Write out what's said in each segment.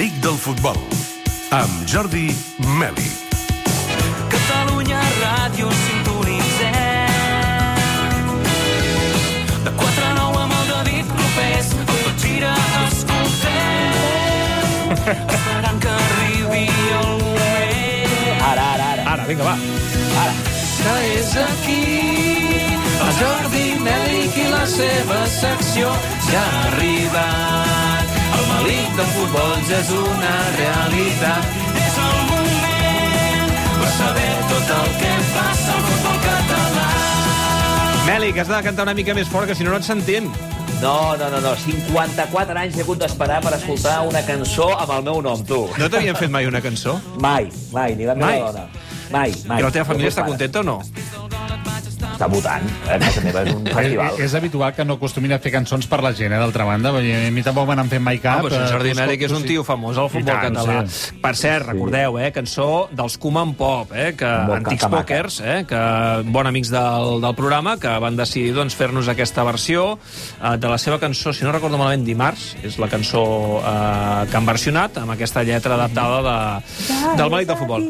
Malic del futbol, amb Jordi Meli. Catalunya Ràdio sintonitzem. De 4 a 9 amb el David Clopés, el Tot Gira escoltem. Esperant que arribi el moment. Ara, vinga, va. Ara. Que és aquí el Jordi Mèlic i la seva secció ja ha arribat. El Malic del futbol ja és una realitat. És el moment per saber tot el que passa al futbol català. Meli, que has de cantar una mica més fort, que si no et sentim. No. 54 anys he hagut d'esperar per escoltar una cançó amb el meu nom, tu. No t'havien fet mai una cançó? Mai, ni la meva dona. Mai. I la teva família està contenta o no? Està votant. A casa meva és un festival. És habitual que no acostumin a fer cançons per la gent, d'altra banda. A mi tampoc me n'han fet mai cap. Però Jordi Mèlic és un tio famós al futbol català. Sí. Per cert, recordeu, cançó dels Koeman Pop, que antics pòquers, que bons amics del programa, que van decidir fer-nos aquesta versió de la seva cançó, si no recordo malament, Dimarts, és la cançó que han versionat, amb aquesta lletra adaptada del Mèlic del futbol.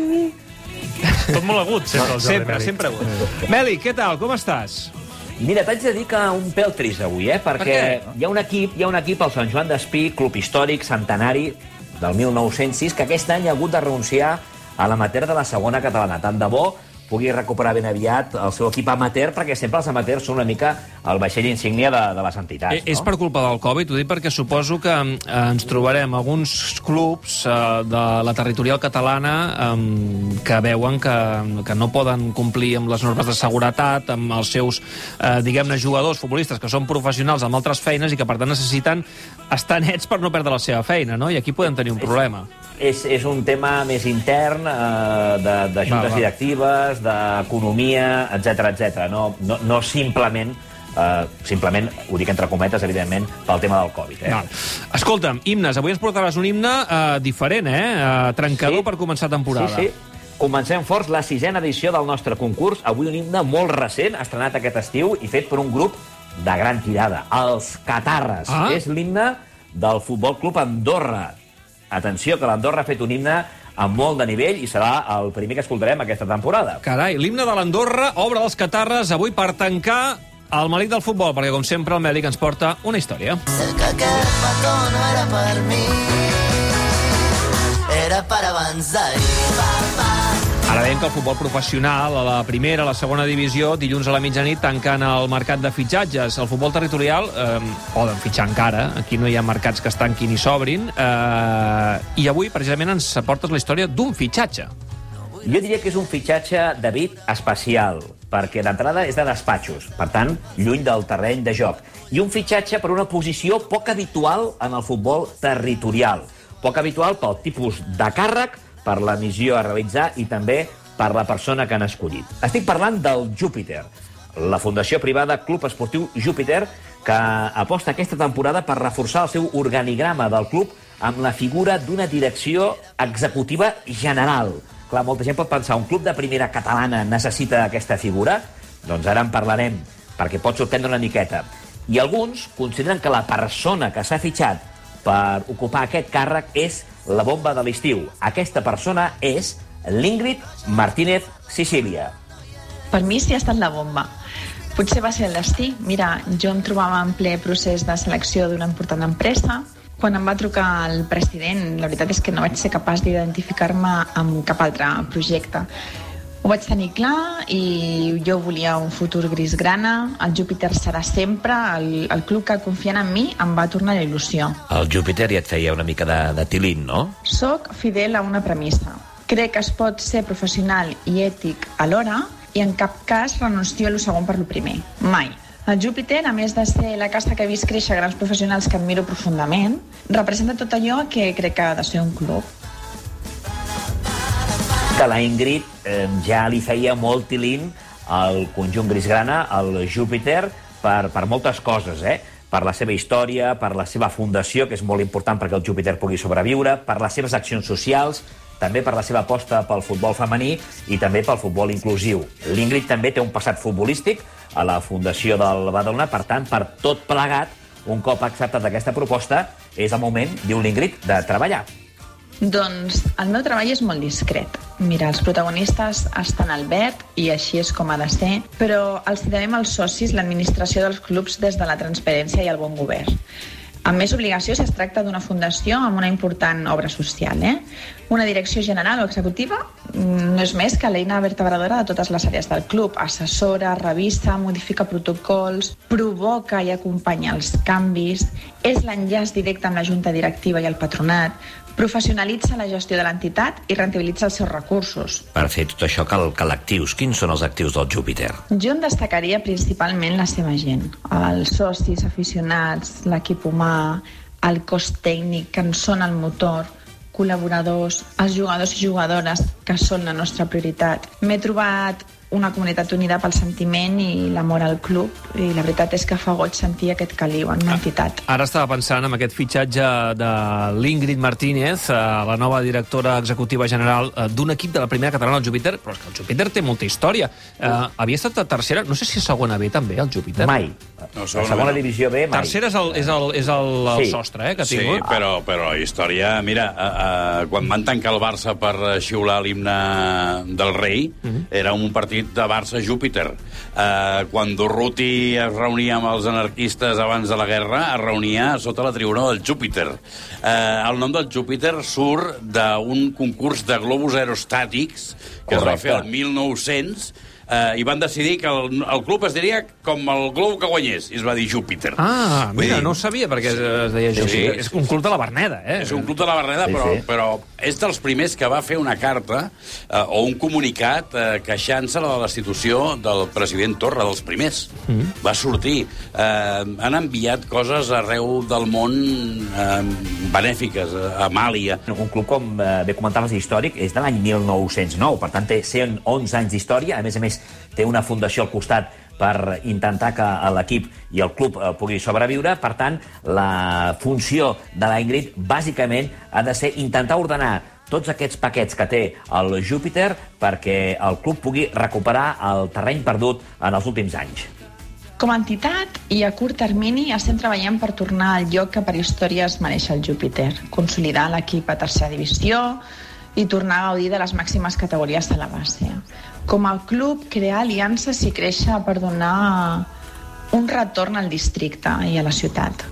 Tot molt agut, Sempre agut. Meli, què tal? Com estàs? Mira, t'haig de dir que un pèl trist avui, perquè hi ha un equip, el Sant Joan d'Espí, club històric, centenari, del 1906, que aquest any ha hagut de renunciar a l'amateur de la segona catalana. Tant de bo pugui recuperar ben aviat el seu equip amateur, perquè sempre els amateurs són una mica el vaixell insígnia de les entitats. És per culpa del Covid, ho dic perquè suposo que ens trobarem alguns clubs de la territorial catalana que veuen que no poden complir amb les normes de seguretat, amb els seus, diguem-ne, jugadors, futbolistes, que són professionals amb altres feines i que, per tant, necessiten estar nets per no perdre la seva feina, no? I aquí podem tenir un problema. És un tema més intern, de juntes directives, d'economia, etc. No simplement, ho dic entre cometes, evidentment, pel tema del Covid. Escolta'm, himnes, avui ens portaràs un himne diferent, trencador per començar temporada. Sí. Comencem forts la 6ª edició del nostre concurs. Avui un himne molt recent, estrenat aquest estiu i fet per un grup de gran tirada, els Catarres. És l'himne del Futbol Club Andorra. Atenció, que l'Andorra ha fet un himne amb molt de nivell i serà el primer que escoltarem aquesta temporada. Carai, l'himne de l'Andorra, obra dels Catarres, avui per tancar el Malic del futbol, perquè, com sempre, el Mèlic ens porta una història. Sé que aquest petó no era per mi, era per abans d'ahir, papà. Ara veiem que el futbol professional, a la primera, a la segona divisió, dilluns a la mitjanit, tancant el mercat de fitxatges. El futbol territorial poden fitxar encara, aquí no hi ha mercats que es tanquin i s'obrin, i avui, precisament, ens aportes la història d'un fitxatge. Jo diria que és un fitxatge, David, especial, perquè d'entrada és de despatxos, per tant, lluny del terreny de joc. I un fitxatge per una posició poc habitual en el futbol territorial. Poc habitual pel tipus de càrrec, per la missió a realitzar i també per la persona que han escollit. Estic parlant del Júpiter, la fundació privada Club Esportiu Júpiter, que aposta aquesta temporada per reforçar el seu organigrama del club amb la figura d'una direcció executiva general. Clar, molta gent pot pensar, un club de primera catalana necessita aquesta figura? Doncs ara en parlarem, perquè pot sorprendre una miqueta. I alguns consideren que la persona que s'ha fitxat per ocupar aquest càrrec és la bomba de l'estiu. Aquesta persona és l'Ingrid Martínez Sicília. Per mi sí ha estat la bomba. Potser va ser l'estiu. Mira, jo em trobava en ple procés de selecció d'una important empresa. Quan em va trucar el president, la veritat és que no vaig ser capaç d'identificar-me amb cap altre projecte. Ho vaig tenir clar i jo volia un futur gris-grana. El Júpiter serà sempre el club que, confiant en mi, em va tornar la il·lusió. El Júpiter ja et feia una mica de tilín, no? Soc fidel a una premissa. Crec que es pot ser professional i ètic alhora i en cap cas renuncio a lo segon per lo primer. Mai. El Júpiter, a més de ser la casa que he vist créixer grans professionals que admiro profundament, representa tot allò que crec que ha de ser un club. Que la Ingrid ja li feia molt tilín al conjunt grisgrana, al Júpiter, per moltes coses, per la seva història, per la seva fundació, que és molt important perquè el Júpiter pugui sobreviure, per les seves accions socials, també per la seva aposta pel futbol femení i també pel futbol inclusiu. L'Ingrid també té un passat futbolístic a la fundació del Badalona, per tant, per tot plegat, un cop acceptat aquesta proposta, és el moment, diu l'Ingrid, de treballar. Doncs el meu treball és molt discret. Mira, els protagonistes estan al verd i així és com ha de ser, però els devem als socis l'administració dels clubs des de la transparència i el bon govern. Amb més obligació si es tracta d'una fundació amb una important obra social. Una direcció general o executiva no és més que l'eina vertebradora de totes les àrees del club. Assessora, revisa, modifica protocols, provoca i acompanya els canvis, és l'enllaç directe amb la junta directiva i el patronat, professionalitza la gestió de l'entitat i rentabilitza els seus recursos. Per fer tot això cal actius. Quins són els actius del Júpiter? Jo en destacaria principalment la seva gent. Els socis, aficionats, l'equip humà, el cos tècnic, que en són el motor, col·laboradors, els jugadors i jugadores, que són la nostra prioritat. M'he trobat una comunitat unida pel sentiment i l'amor al club, i la veritat és que fa goig sentir aquest caliu en una entitat. Ara estava pensant en aquest fitxatge de l'Ingrid Martínez, la nova directora executiva general d'un equip de la primera catalana, el Júpiter, però és que el Júpiter té molta història. Havia estat a tercera, no sé si a segona B també, el Júpiter. Mai. No, segona divisió B, mai. Tercera és el sostre que ha tingut. Sí, però història... Mira, quan van tancar el Barça per xiular l'himne del rei, era un partit de Barça-Júpiter. Quan Durruti es reunia amb els anarquistes abans de la guerra, es reunia sota la tribuna del Júpiter. El nom del Júpiter surt d'un concurs de globus aerostàtics que es va fer el 1900, i van decidir que el club es diria com el globo que guanyés, i es va dir Júpiter. Mira, no ho sabia perquè es deia Júpiter. És un club de la Verneda, És un club de la Verneda, però és dels primers que va fer una carta o un comunicat queixant-se de la destitució del president Torra, dels primers. Va sortir. Han enviat coses arreu del món benèfiques, a Màlia. Un club, com bé comentaves, històric, és de l'any 1909, per tant té 111 anys d'història, a més, té una fundació al costat per intentar que l'equip i el club pugui sobreviure. Per tant, la funció de la Ingrid, bàsicament, ha de ser intentar ordenar tots aquests paquets que té el Júpiter perquè el club pugui recuperar el terreny perdut en els últims anys. Com a entitat i a curt termini estem treballant per tornar al lloc que per història es mereix el Júpiter, consolidar l'equip a tercera divisió i tornar a gaudir de les màximes categories de la base. Com a club, crear aliances i créixer per donar un retorn al districte i a la ciutat.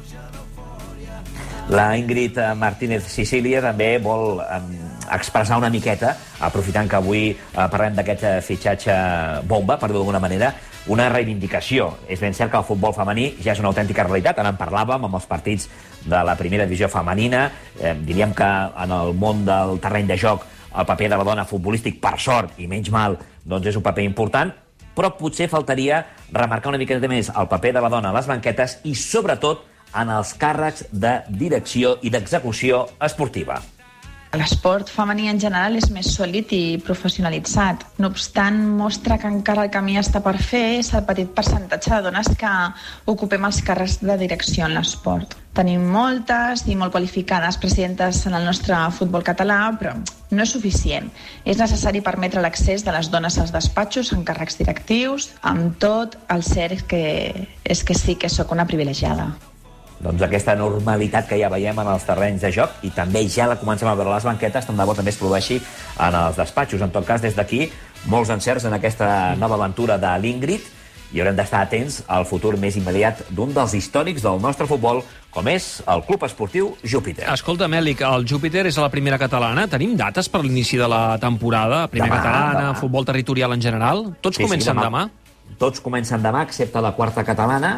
La Ingrid Martínez Sicília també vol expressar una miqueta, aprofitant que avui parlem d'aquest fitxatge bomba, per dir-ho d'alguna manera, una reivindicació. És ben cert que el futbol femení ja és una autèntica realitat. Ara en parlàvem amb els partits de la primera divisió femenina. Diríem que en el món del terreny de joc el paper de la dona futbolístic, per sort, i menys mal, doncs és un paper important, però potser faltaria remarcar una miqueta més el paper de la dona a les banquetes i, sobretot, en els càrrecs de direcció i d'execució esportiva. L'esport femení en general és més sòlid i professionalitzat. No obstant, mostra que encara el camí està per fer és el petit percentatge de dones que ocupem els càrrecs de direcció en l'esport. Tenim moltes i molt qualificades presidentes en el nostre futbol català, però no és suficient. És necessari permetre l'accés de les dones als despatxos en càrrecs directius. Amb tot, el cert és que sí que sóc una privilegiada. Doncs aquesta normalitat que ja veiem en els terrenys de joc, i també ja la comencem a veure a les banquetes, tant de bo també es produeixi en els despatxos. En tot cas, des d'aquí, molts encerts en aquesta nova aventura de l'Ingrid, i haurem d'estar atents al futur més immediat d'un dels històrics del nostre futbol, com és el Club Esportiu Júpiter. Escolta, Mèlic, el Júpiter és a la primera catalana. Tenim dates per l'inici de la temporada? Primera catalana, futbol territorial en general? Tots comencen demà? Tots comencen demà, excepte la quarta catalana.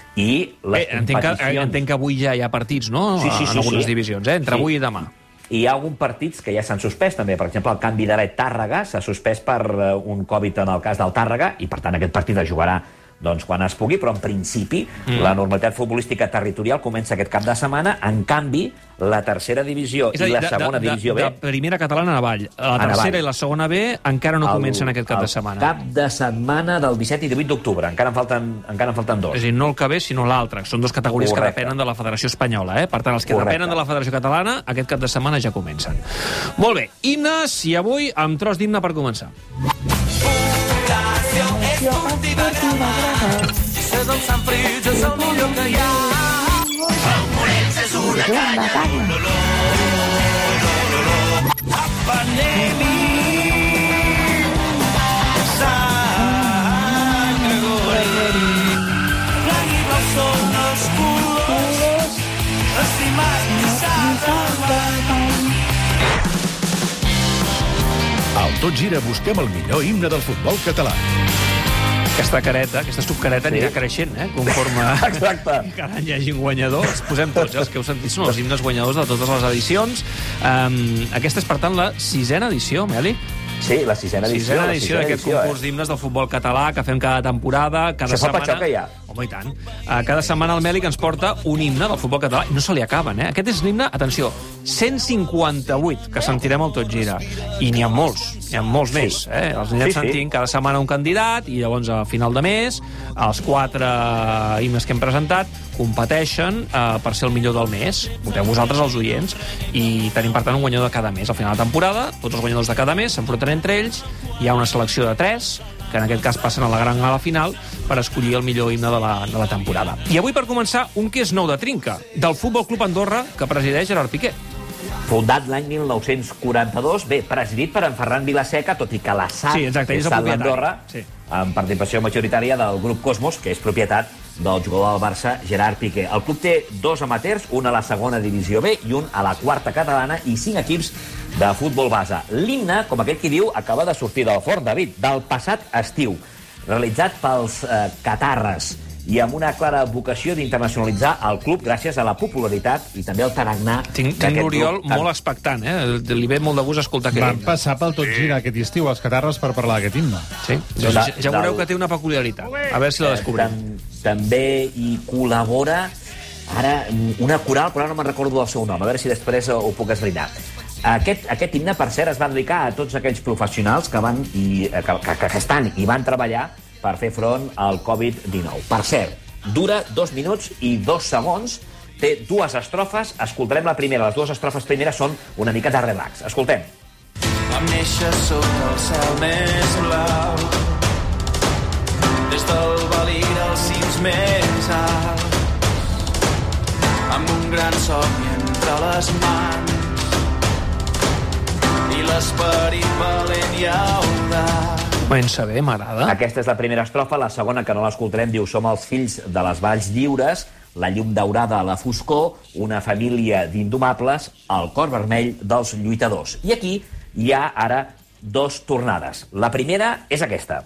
I les competicions... Entenc que avui ja hi ha partits, no? Sí, en algunes divisions, entre avui i demà. I hi ha alguns partits que ja s'han suspès, també. Per exemple, el Canvi d'Aret Tàrrega s'ha suspès per un Covid en el cas del Tàrrega, i per tant aquest partit es jugarà quan es pugui, però en principi la normalitat futbolística territorial comença aquest cap de setmana. En canvi, la tercera divisió i la segona divisió B... De primera catalana avall. La tercera i la segona B encara no comencen aquest cap de setmana. Cap de setmana del 17 i 18 d'octubre. Encara en falten dos. És a dir, no el que ve, sinó l'altre. Són dues categories que depenen de la Federació Espanyola. Per tant, els que depenen de la Federació Catalana, aquest cap de setmana ja comencen. Molt bé. Himnes, i avui amb tros d'himne per començar. Si és el Sant Fritz, és el millor que hi ha. Al Tot Gira busquem el millor himne del futbol català. Aquesta careta, aquesta subcareta anirà creixent, conforme Exacte. cada any hi hagi un guanyador. Els posem tots, els que heu sentit són els himnes guanyadors de totes les edicions. Aquesta és, per tant, la 6ª edició, Meli? Sí, la 6ª edició. Sisena edició d'aquest concurs d'himnes del futbol català que fem cada temporada, cada Això fa setmana... patxoca, ja. Home, i tant. Cada setmana el Mèlic ens porta un himne del futbol català i no se li acaben, Aquest és l'himne, atenció, 158 que sentirem al Tot Gira. I n'hi ha molts més, Els anirem sentint cada setmana un candidat i llavors a final de mes els 4 himnes que hem presentat competeixen per ser el millor del mes. Voteu vosaltres, els oients, i tenim, per tant, un guanyador de cada mes. Al final de la temporada, tots els guanyadors de cada mes s'enfronten entre ells, hi ha una selecció de 3, que en aquest cas passen a la gran gala final, per escollir el millor himne de la temporada. I avui, per començar, un que és nou de trinca, del Futbol Club Andorra, que presideix Gerard Piqué. Fundat l'any 1942, presidit per en Ferran Vilaseca, tot i que la SAD és l'Andorra, amb participació majoritària del grup Cosmos, que és propietat del jugador del Barça, Gerard Piqué. El club té 2 amateurs, un a la segona divisió B i un a la 4ª catalana, i 5 equips de futbol base. L'himne, com aquell qui diu, acaba de sortir del forn, David, del passat estiu, realitzat pels catarres i amb una clara vocació d'internacionalitzar el club gràcies a la popularitat i també al tarannà Tinc l'Oriol molt expectant, Li ve molt de gust escoltar aquest himne. Van passar pel Tot Gira aquest estiu, els catarres, per parlar d'aquest himne. Sí, ja veureu que té una peculiaritat. A veure si la descobrim. També hi col·labora ara una coral, però ara no me'n recordo del seu nom. A veure si després ho puc esbrinar. Aquest himne, per cert, es va dedicar a tots aquells professionals que estan i van treballar per fer front al Covid-19. Per cert, dura 2 minuts i 2 segons, té 2 estrofes, escoltarem la primera. Les 2 estrofes primeres són una mica de relax. Escoltem. Vam néixer sota el cel més blau, des del Valir als cims més alts, amb un gran somni entre les mans i l'esperit valent i audaç. Comença bé, m'agrada. Aquesta és la primera estrofa, la segona, que no l'escoltarem, diu: som els fills de les valls lliures, la llum daurada a la foscor, una família d'indomables, el cor vermell dels lluitadors. I aquí hi ha ara 2 tornades. La primera és aquesta.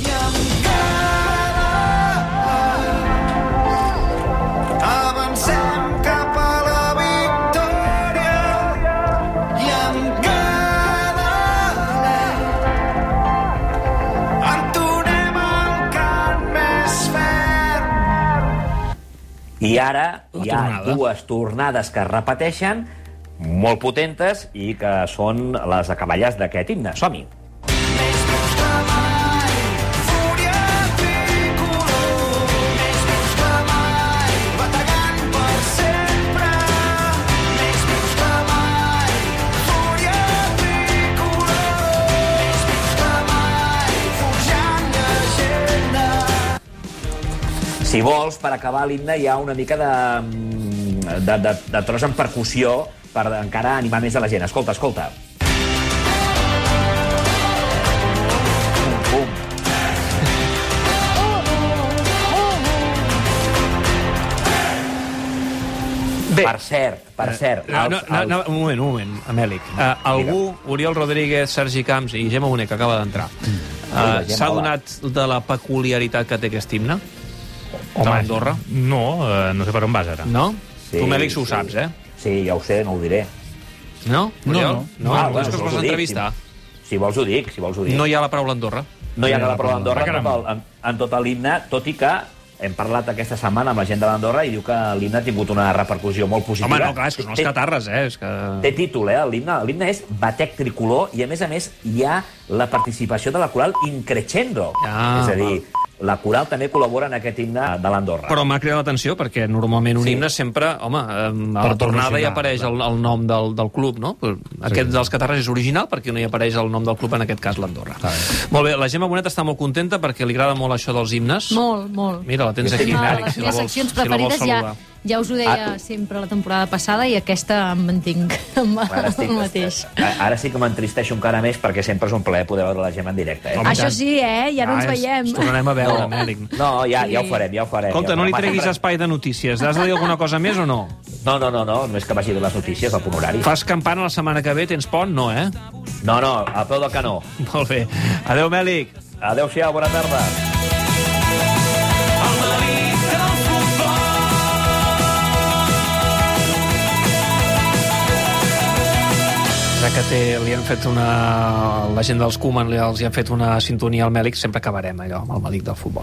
I ara hi ha 2 tornades que es repeteixen, molt potentes, i que són les acaballes d'aquest himne. Som-hi. Si vols, per acabar l'himne, hi ha una mica de tros en percussió per encara animar més a la gent. Escolta, escolta. Pum. Bé. Per cert... Un moment, Amèlic. Algú, Oriol Rodríguez, Sergi Camps i Gemma Bonet, que acaba d'entrar, s'ha donat de la peculiaritat que té aquest himne? Home, Andorra? No sé per on vas ara. No? Tu, Mèlic, ho saps, Sí, ja ho sé, no ho diré. No? No. Vols que es vols entrevistar? Si vols ho dic, No hi ha la paraula Andorra. No hi ha la paraula Andorra en tot l'himne, tot i que hem parlat aquesta setmana amb la gent de l'Andorra i diu que l'himne ha tingut una repercussió molt positiva. Home, no, clar, és que són els catarres, És que... Té títol, l'himne. L'himne és Batec Tricolor i, a més, hi ha la participació de la coral Increscendo. És a dir, La coral també col·labora en aquest himne de l'Andorra. Però m'ha cridat l'atenció, perquè normalment un himne sempre, home, a la tornada hi apareix el nom del club, no? Aquest dels Catarres és original, perquè no hi apareix el nom del club, en aquest cas l'Andorra. Molt bé, la Gemma Bonet està molt contenta perquè li agrada molt això dels himnes. Molt, molt. Mira, la tens aquí, Mèric, si la vols saludar. Ja us ho deia sempre la temporada passada i aquesta em mantinc amb el mateix. Ara sí que m'entristeixo encara més perquè sempre és un plaer poder veure la Gemma en directe. Això sí, ja no ens veiem. Ens tornarem a veure, Mèric. No, ja ho farem, Escolta, no li treguis espai de notícies. Has de dir alguna cosa més o no? No, només que vagi de les notícies, el punt horari. Fas campana la setmana que ve, tens pont? No, eh? No, a peu del canó. Molt bé. Adéu, Mèlic. Adéu-siau, bona tarda. Ja que li han fet la gent dels Koeman els hi han fet una sintonia al Mèlic, sempre acabarem allò amb el Mèlic del futbol.